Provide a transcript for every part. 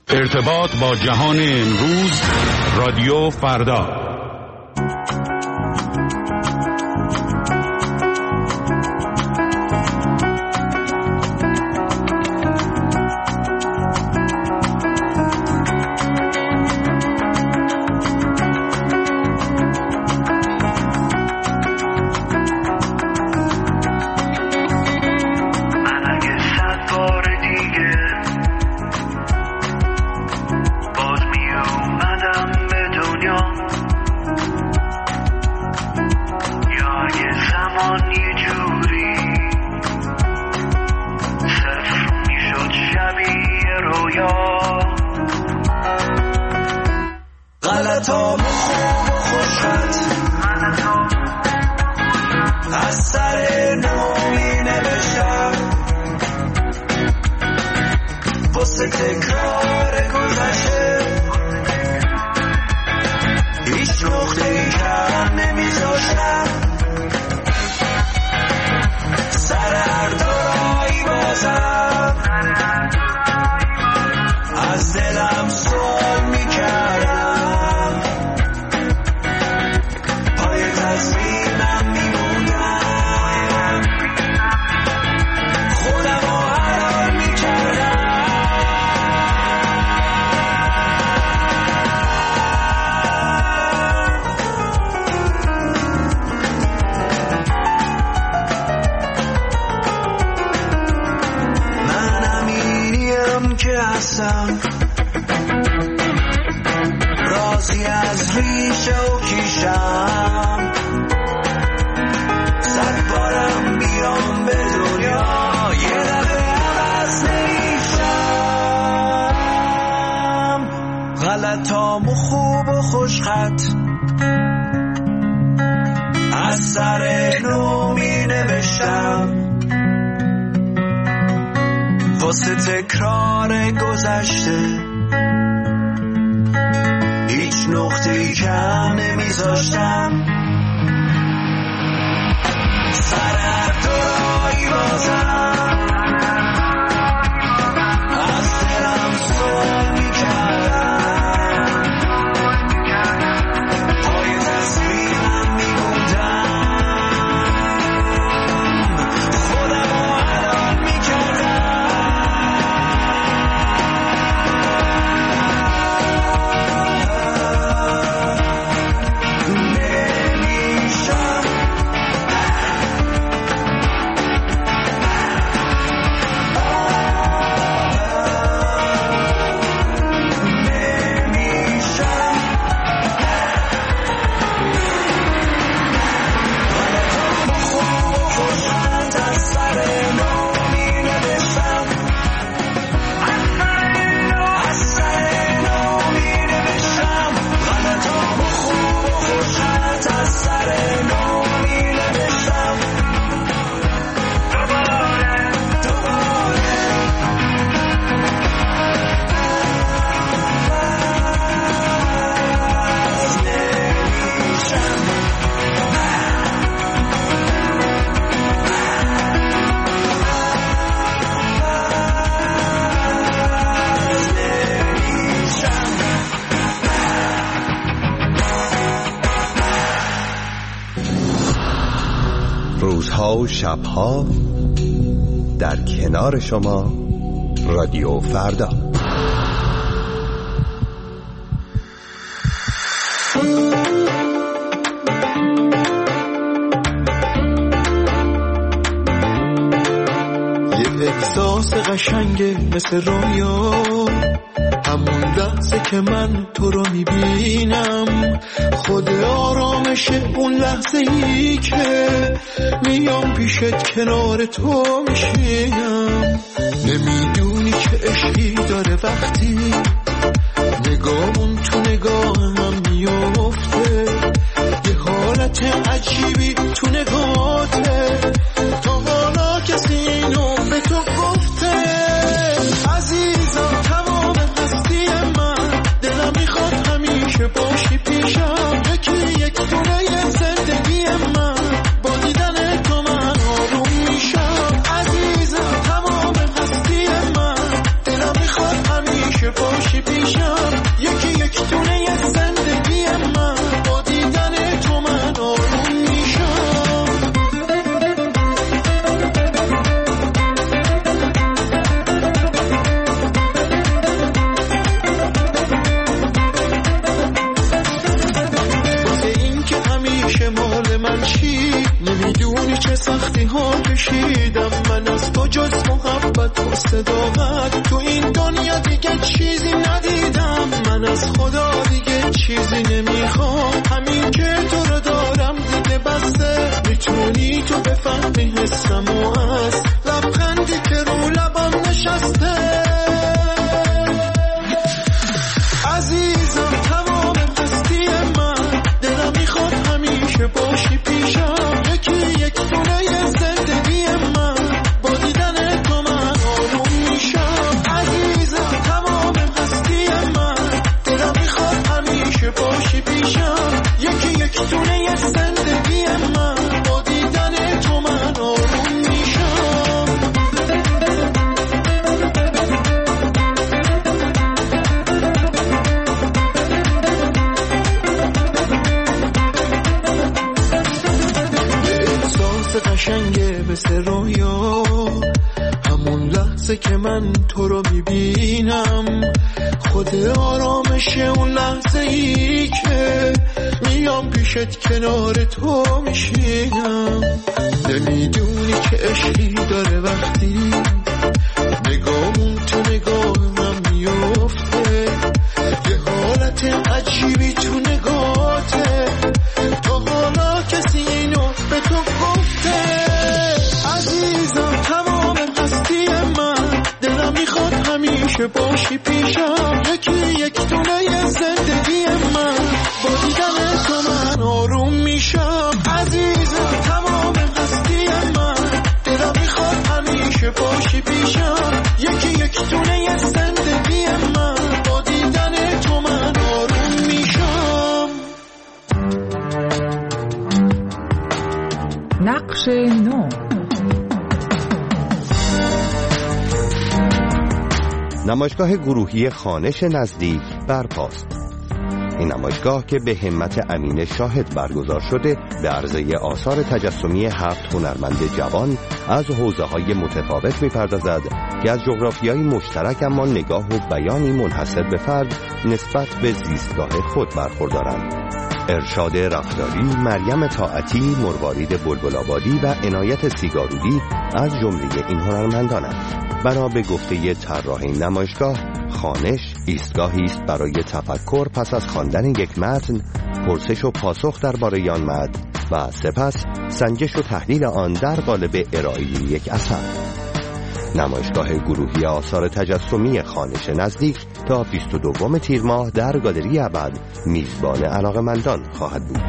ارتباط با جهان امروز، رادیو فردا. رازی از ریشه و کیشم، صد بارم بیام به دنیا یه لبه عوض نمیشم. غلطام و خوب و خوشخط از سر نو می نوشتم، واسه تکرار گذشته هیچ نقطه‌ای کم نمیذاشتم. سر هر دورایی بازم از دلم سوال میکردم، پای تصویرم میبودم، خودم رو حلال میکردم. روزها و شبها در کنار شما، رادیو فردا. یه احساس قشنگه مثل رویا، همون لحظه که من تو رو میبینم، خود آرامشه اون لحظه ای که میام پیشت کنار تو میشینم. نمیدونی که عشقی داره وقتی نگاهمون تو نگاه هم میفته، یه حالت عجیبی تو نگاهته، تا حالا کسی اینو به تو گفته؟ عزیزم تمام هستی من، دلم میخواد همیشه باشی پیشم، یکی یک دونه زندگی من، با دیدن تو من آروم میشم. عزیزم تمام هستی من، دلم میخواد همیشه جز محبت و صداقت. تو این دنیا دیگه چیزی ندیدم، من از خدا دیگه چیزی نمیخوام. همین که تو رو دارم دیگه بسته، میتونی تو بفهمی حسمو از لبخندی که رو لبم نشسته. عزیزم تمام هستی من، دلم میخواد همیشه باشی پیشم. یکی یک دونه زندگی من، با دیدن تو من آروم میشم. عزیزم تمام هستی من، دلم میخواد همیشه باشی پیشم. یکی یک دونه زندگی من، با دیدن تو من آروم میشم. احساس قشنگه مثل رویا، همون لحظه که من تو رو میبینم. خود آرامشه اون لحظه ای که میام پیشت کنار تو میشینم. نمیدونی که عشقی داره وقتی نگامون تو نگاه من میفته. یه حالت عجیبی تو نگاهته، تا حالا کسی اینو به تو گفته. عزیزم تمام هستی من، دلم میخواد همیشه باشی پیشم. یکی یک دونه زندگی من، با دیدن تو من آروم میشم. عزیزم تمام هستی من، دلم میخواد همیشه باشی پیشم. یکی یک دونه زندگی من، با دیدن تو من آروم میشم. نقش نو. نمایشگاه گروهی خوانش نزدیک برپاست. این نمایشگاه که به همت امین شاهد برگزار شده، به عرضه آثار تجسمی 7 هنرمند جوان از حوزه‌های متفاوت می‌پردازد که از جغرافیای مشترک اما نگاه و بیانی منحصر به فرد نسبت به زیستگاه خود برخوردارند. ارشاد رفتاری، مریم طاعتی، مروارید بلبل‌آبادی و عنایت سیگارودی از جمله این هنرمندانند. بنا به گفته طراح نمایشگاه، خوانش ایستگاهی است برای تفکر پس از خواندن یک متن، پرسش و پاسخ درباره آن متن و سپس سنجش و تحلیل آن در قالب ارائه یک اثر. نمایشگاه گروهی آثار تجسمی خوانش نزدیک تا 22 تیر ماه در گالری ابد میزبان علاقه‌مندان خواهد بود.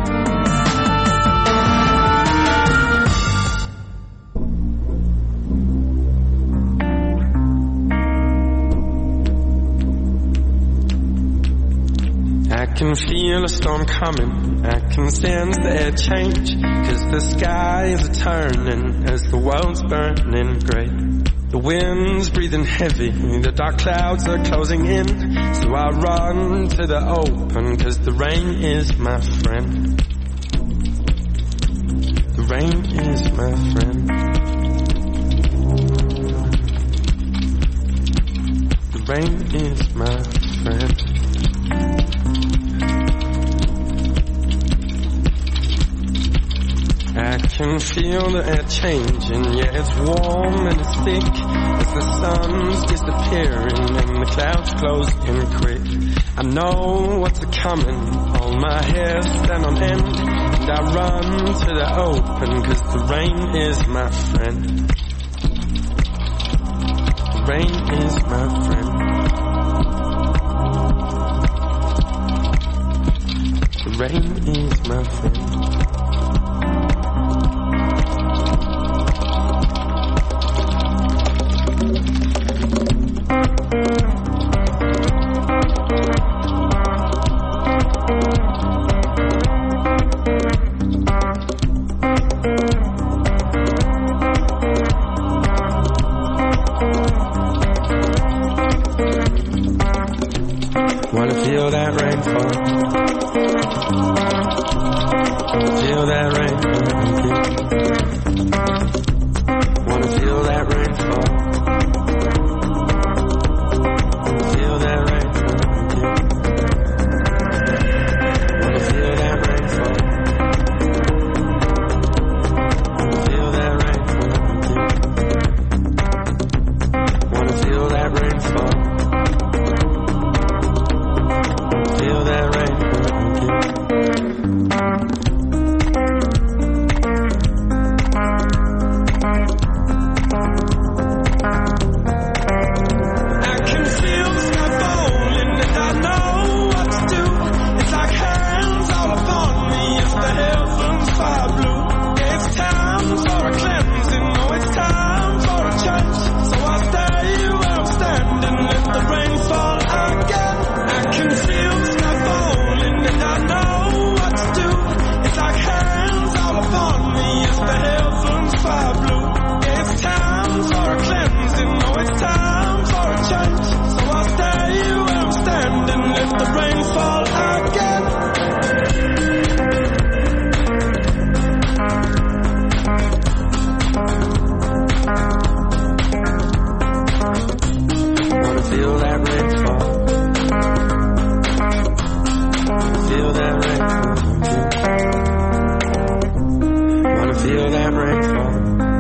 I can feel a storm coming, I can sense the air change, 'cause the sky is turning as the world's burning grey. The wind's breathing heavy, the dark clouds are closing in, so I run to the open, 'cause the rain is my friend. The rain is my friend. The rain is my friend. I can feel the air changing, yeah, it's warm and it's thick, as the sun's disappearing and the clouds closing quick. I know what's coming, all my hair stand on end, and I run to the open, 'cause the rain is my friend. The rain is my friend. The rain is my friend. Wanna feel that rain fall. Feel that rain fall. Wanna feel that rain fall. Feel that rain fall. Wanna feel that rain fall. Feel that rain fall. feel that rain fall. Feel that rain fall. Wanna feel that rain fall.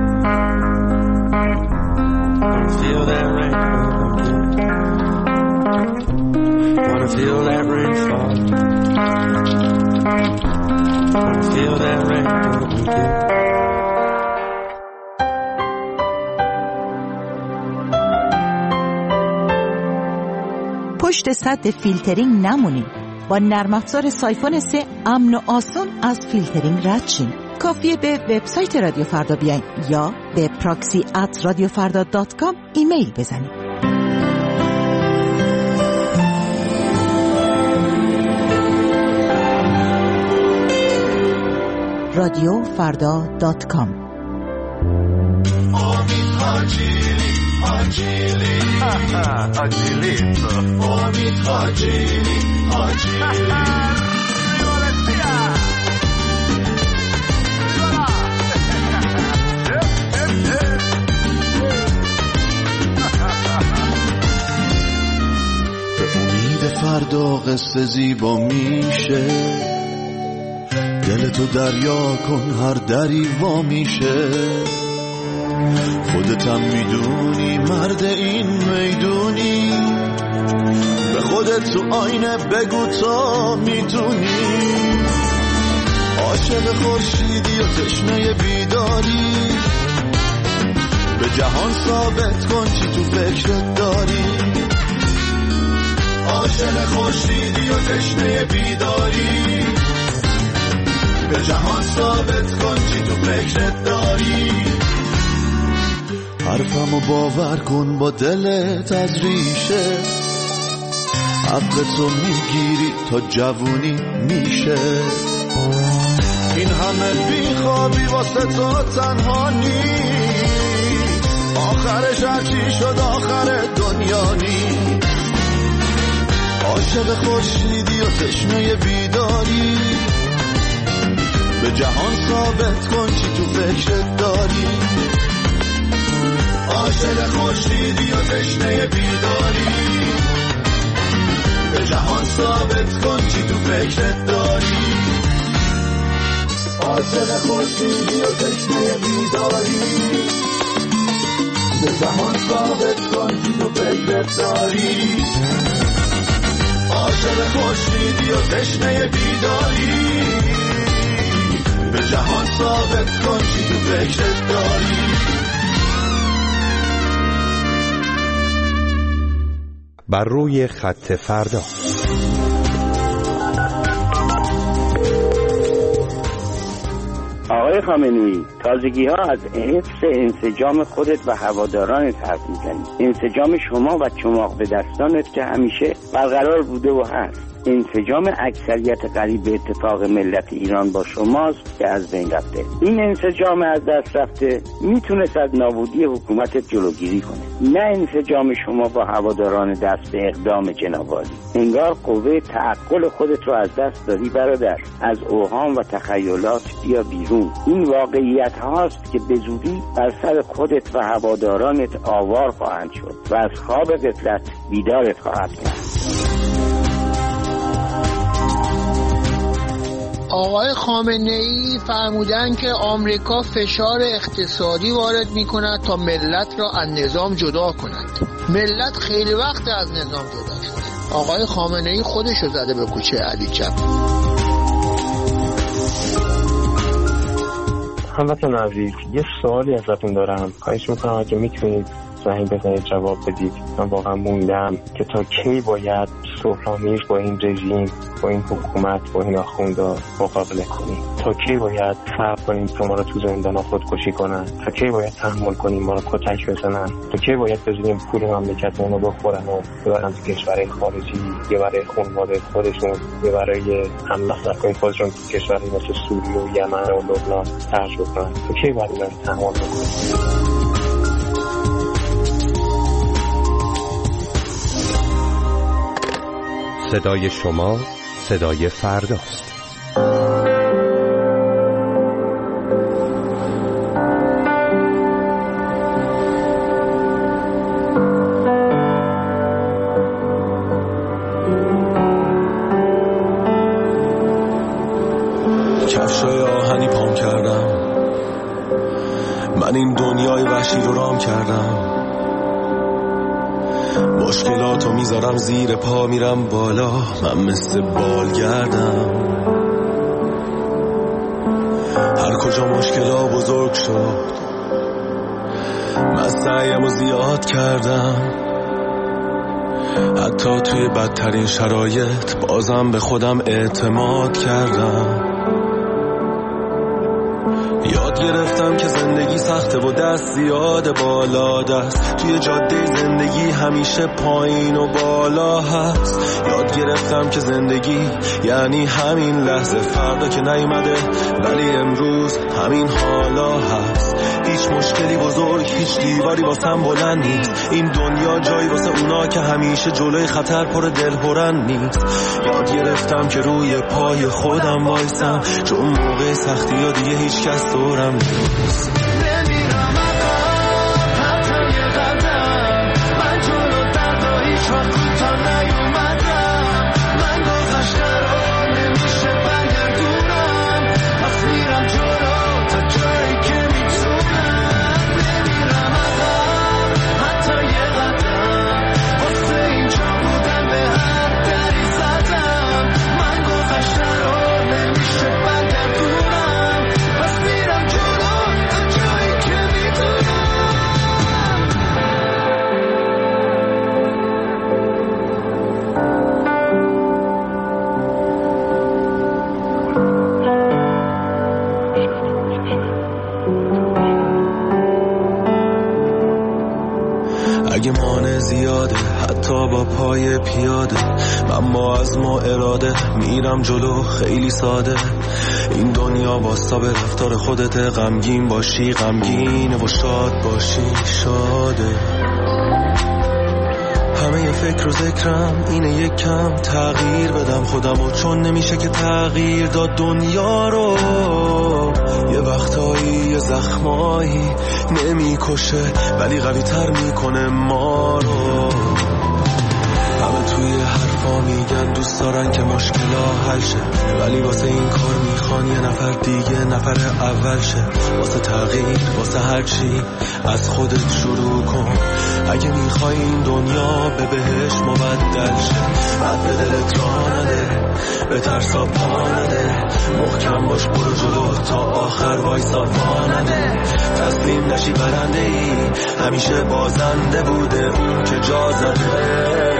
Wanna feel that rain fall. Wanna feel that rain fall. Wanna feel that rain fall. پشت سد فیلترینگ نمونید. با نرم افزار سایفون 3 امن و آسان از فیلترینگ رد شین. کافیه به وبسایت رادیو فردا بیاین یا به proxy@radiofarda.com ایمیل بزنید. radiofarda.com. به امید فردا قصه زیبا میشه، دلتو دریا کن هر دری وا میشه. خودتم میدونی مرد این میدونی، به خودت تو آینه بگو تا میتونی. عاشق خورشیدی و تشنه بیداری، به جهان ثابت کن چی تو فکرت داری. عاشق خورشیدی و تشنه بیداری، به جهان ثابت کن چی تو فکرت داری. حرفمو باور کن با دلت از ریشه، حقتو میگیری تا جوونی میشه. این همه بیخوابی واسه تو تنها نیست، آخرش هرچی شد آخر دنیا نیست. عاشق خورشیدی و تشنه بیداری، به جهان ثابت کن چی تو فکرت داری. عاشق خورشیدی و تشنه بیداری، به جهان ثابت کن چی تو فکرت داری. عاشق خورشیدی و تشنه بیداری، به جهان ثابت کن چی تو فکرت داری. عاشق خورشیدی و تشنه بیداری، به جهان ثابت کن چی تو فکرت داری. بر روی خط فردا. آقای خامنه‌ای، تازگی‌ها از حفظ انسجام خودت و هوادارانت حرف می‌زنی. انسجام شما و چماق به دستانت که همیشه برقرار بوده و هست. انسجام اکثریت قریب به اتفاق ملت ایران با شماست که از بین رفته. این انسجام از دست رفته میتونست از نابودی حکومتت جلوگیری کنه، نه انسجام شما با هواداران دست به اقدام جنابعالی. انگار قوه تعقل خودت رو از دست دادی برادر. از اوهام و تخیلات بیا بیرون. این واقعیت هاست که به زودی بر سر خودت و هوادارانت آوار خواهند شد و از خواب غفلت بیدارت خواهد کرد. آقای خامنه‌ای فرمودن که آمریکا فشار اقتصادی وارد می‌کند تا ملت را از نظام جدا کند. ملت خیلی وقت از نظام جدا شده. آقای خامنه‌ای خودشو زده به کوچه علی جب. هموطن عزیز، یه سوالی ازتون دارم. خواهش می‌کنم اگه میتونید زنگ بزنید جواب بدید. من واقعا موندم که تا کی باید سهرامیز با این رژیم، با این حکومت، با این آخوندا مقابله کنیم؟ تا کی باید صبر کنیم که ما رو تو زندانا خودکشی کنن؟ تا کی باید تحمل کنیم ما رو کتک بزنن؟ تا کی باید بذاریم پول مملکتمون رو بخورن و ببرن تو کشورهای خارجی، یه برای خانواده خودشون، یه برای هم مصرف کنیم خودشون تو کشورهای مثل سوریه و یمن و لبنان خرج بکنن؟ تا کی باید این رو تحمل کنیم؟ صدای شما صدای فرداست. کفشای آهنی پام کردم، من این دنیای وحشی رو رام کردم. مشکلاتو میذارم زیر پا میرم بالا، من مثل بالگردم. هر کجا مشکلا بزرگ شد من سعیمو زیاد کردم، حتی توی بدترین شرایط بازم به خودم اعتماد کردم. یاد گرفتم که زندگی سخته و دست زیاد بالا دست، توی جاده زندگی همیشه پایین و بالا هست. یاد گرفتم که زندگی یعنی همین لحظه، فردا که نیومده ولی امروز همین حالا هست. هیچ مشکلی بزرگ، هیچ دیواری واسم بلند نیست. این دنیا جایی واسه اونا که همیشه جلوی خطر پر دلهرن نیست. یاد گرفتم که روی پای خودم وایسم، چون موقع سختی ها دیگه هیچ کس دورم نیست. نمیرم حتی یه قدم، من جلو دردا هیچ وقت کوتاه نیومدم. من گذشته رو نمیشه برگردونم، پس میرم جلو تا جایی که میتونم. نمیرم حتی یه قدم، واسه اینجا بودم به هر دری زدم. من گذشته رو نمیشه برگردونم، پس میرم جلو تا جایی که میتونم. اگه مانع زیاده حتی با پای پیاده، من با عزم و اراده میرم جلو خیلی ساده. این دنیا واسه به رفتار خودت، غمگین باشی غمگینه و شاد باشی شاده. همه یه فکر و ذکرم اینه یک کم تغییر بدم خودمو، چون نمیشه که تغییر داد دنیا رو. یه وقتایی یه زخمایی نمیکشه ولی قوی تر میکنه ما رو. همه توی حرفا میگن دوست دارن که مشکلا حل شه، ولی واسه این کار میخوان یه نفر دیگه نفر اول شه. واسه تغییر واسه هر چی از خودت شروع کن. اگه میخوای این دنیا به بهش مبدل شه، بعد به دلت راه نده، به ترسا پا نده. محکم باش برو جلو تا آخر وایسا پا نده. تسلیم نشی برنده ای، همیشه بازنده بوده اون که جا زده.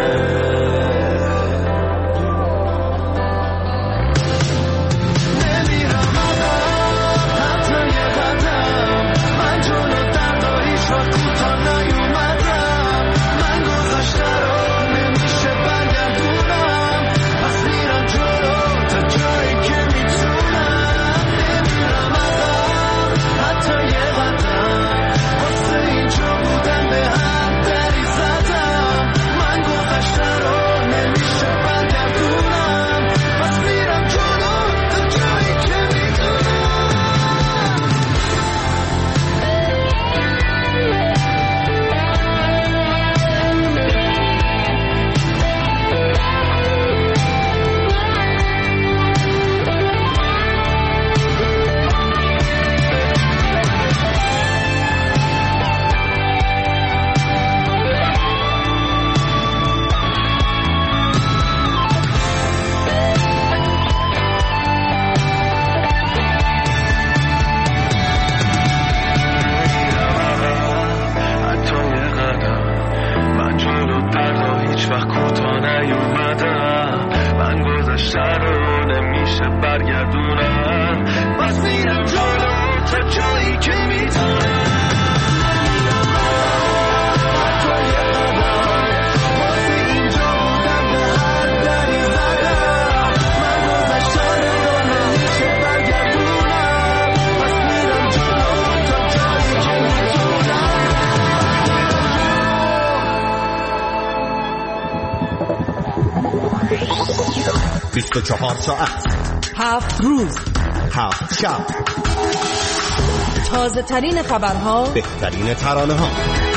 ساعت 7 روز 7 شب، تازه ترین خبرها، بهترین ترانه ها.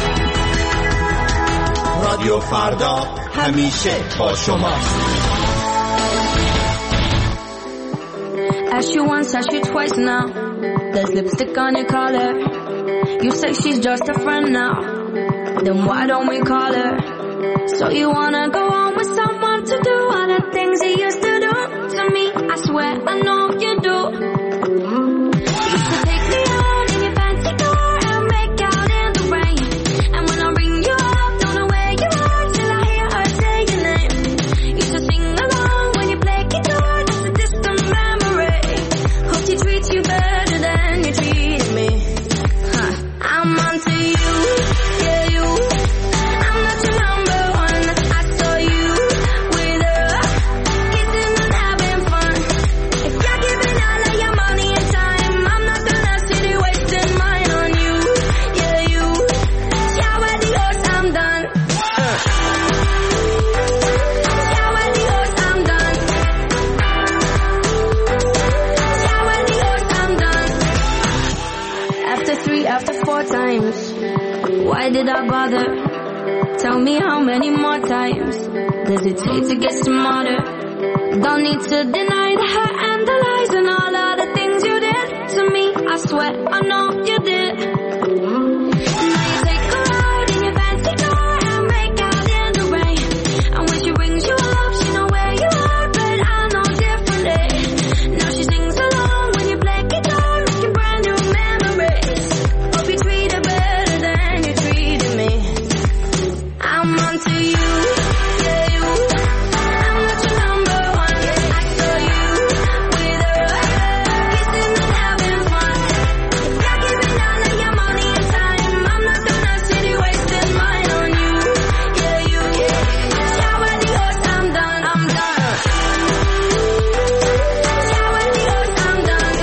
رادیو فردا همیشه با شما. Asked you once, asked you twice now. There's lipstick on your collar. You say she's just a friend now. Then why don't we call her? So you wanna go on with someone to do all the things you used to do to me? I swear I know you do. You used to take me out in your fancy car and make out in the rain. And when I ring you up, don't know where you are till I hear her say your name. Used to sing along when you play guitar, just a distant memory. Hope she treats you better than you treated me. I'm onto you, yeah you. I'm not your number one. I saw you with her, kissing and having fun. If you're giving all of your money and time, I'm not gonna sit here wasting mine on you, yeah you. Shower the horse, I'm done. Shower the horse, I'm done. Shower the horse, I'm done. After 3, after 4 times, why did I bother? Tell me how many more times does it take to get smarter? Don't need to deny the hurt and the lies and all of the things you did to me. I swear I know you did. Now you take her out in your fancy car and make out in the rain. And when she rings you up, she know where you are, but I know differently. Now she sings along when you play guitar, making brand new memories. Hope you treat her better than you treated me. I'm onto you, yeah you. I'm not your number one. I saw you with her, kissing and having fun. If you're giving all of your money and time, I'm not gonna sit here wasting mine on you, yeah you. Shower the horse, I'm done, I'm done. Shower the horse, I'm done.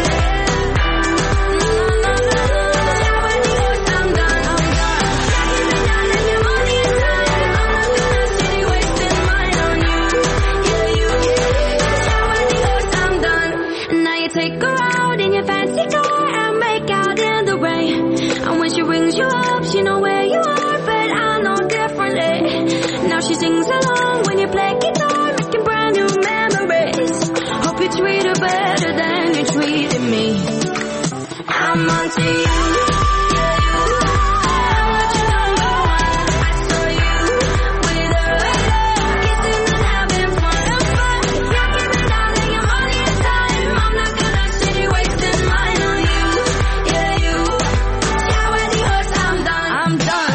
Shower the horse, I'm done, I'm done. If you're giving all of your money and time, I'm not gonna sit here wasting mine on you, yeah you. Shower the horse, I'm done. Now you take her out in your fancy car and make out in the rain. And when she rings you up, she know where you are, but I know differently. Now she sings along when you play guitar, making brand new memories. Hope you treat her better than you treated me. I'm onto you, yeah you. I'm not your number one. I saw you with her, kissing and having fun. If you're giving all of your money and time, I'm not gonna sit here wasting mine on you, yeah you. Shower the horse, I'm done, I'm done.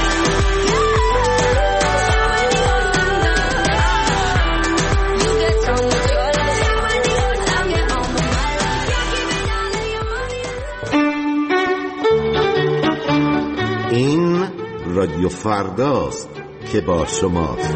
Shower the horse, I'm done. You get on with your life. Shower the horse, I'll get on with my life. You're giving all of your money. این رادیو فرداست که با شماست.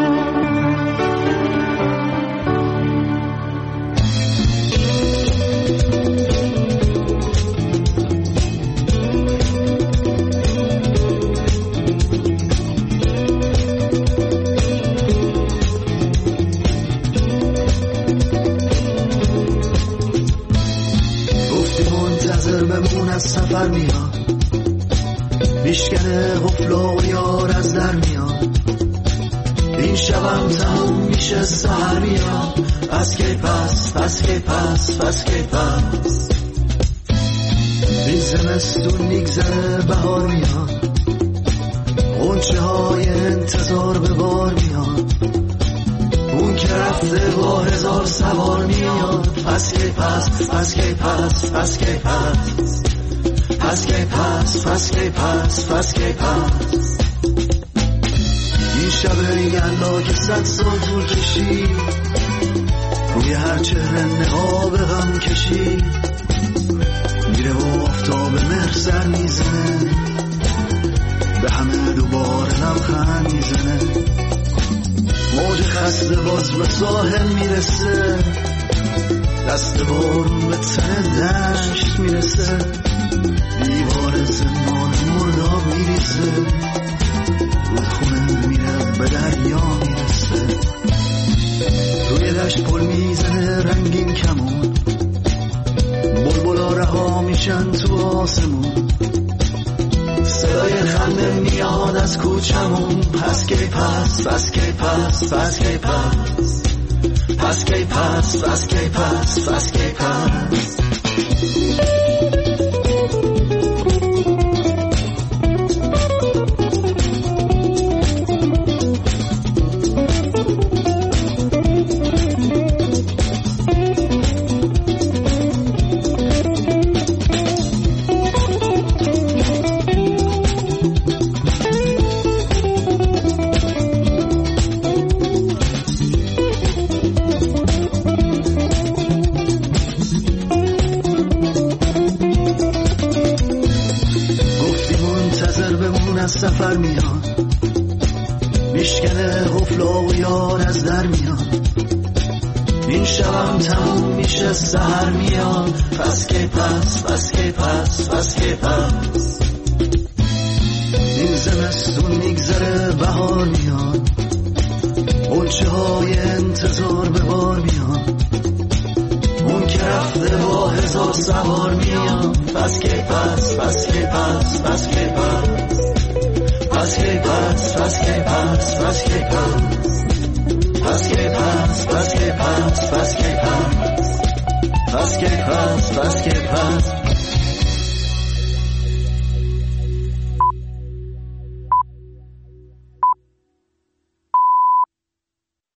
گفتی منتظر بمون از سفر میاد، میشکنه قفل و یار از در میاد. این شبم تموم میشه سحر میاد. پس کی پس، پس کی پس، پس کی پس. این زمستون میگذره بهار میاد، غنچه های انتظار به بار میاد. اون که رفته با 1000 سوار میاد. پس کی پس، پس کی پس، پس کی پس. پس کی پس، پس کی پس، پس کی پس. این شب یلا که 100 سال طول کشید، روی هر چهره نقاب غم کشید. میره و آفتاب مهر سر میزنه، به همه دوباره لبخند میزنه. موج خسته باز به ساحل میرسه، دست بارون به تن دشت میرسه. دیوار زمان مرداب میریسه، رودخونه میره به دریا میرسه. روی دشت پل میزنه رنگین کمون، بلبلا رها میشن تو آسمون. صدای خنده میاد از کوچمون. پس کی پس، پس کی پس، پس کی پس. پس کی پس پس کی پس پس کی پس سفر میاد میشکنه غفلا و یار از در میاد این شبم تموم میشه سحر میاد پس کی پس پس کی پس پس کی پس این زمستون میگذره بهار میاد قلچه های انتظار به بار میاد اون که رفته با هزار سوار میاد پس کی پس پس کی پس پس کی پس پس کی پس پس کی پس پس کی پس پس کی پس پس کی پس پس کی پس پس کی پس پس کی پس